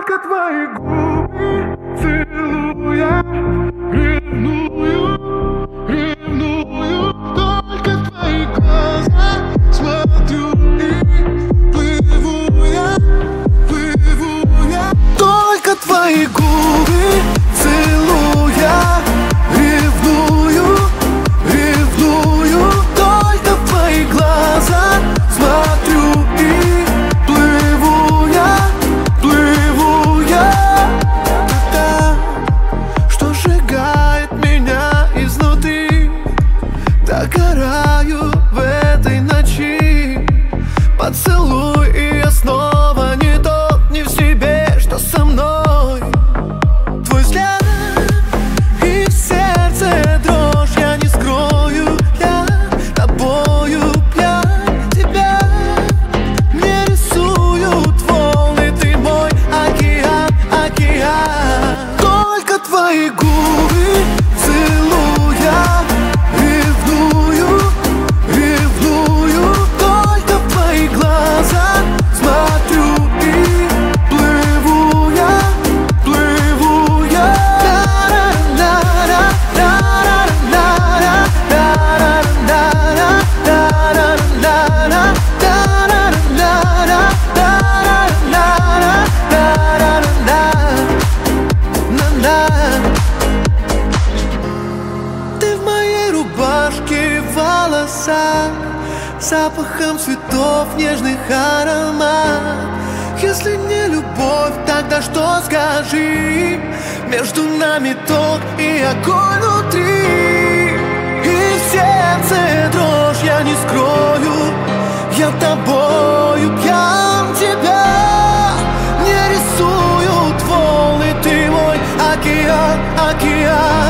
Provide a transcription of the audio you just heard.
Только твои губы целуя, ревную, ревную. Только твои глаза смотрю и плыву я, плыву я. Только твои губы целуя, ревную, ревную. Только в твои глаза смотрю и плыву я, плыву я. Это что сжигает меня изнутри. Догораю в этой ночи. Поцелуй, и я снова не тот, не в себе, что со мной. Твой взгляд и в сердце дрожь, я не скрою. Я тобою пьян, тебя мне рисуют волны. Ты мой океан, океан. Только твои губы целуя, ревную, ревную. Только в твои глаза смотрю и плыву я, плыву я. Ты в моей рубашке, в волосах, запахом цветов нежных аромат. Если не любовь, тогда что, скажи? Между нами ток и огонь внутри. И в сердце дрожь, я не скрою. Я тобою пьян, тебя мне рисуют волны. Ты мой океан, океан.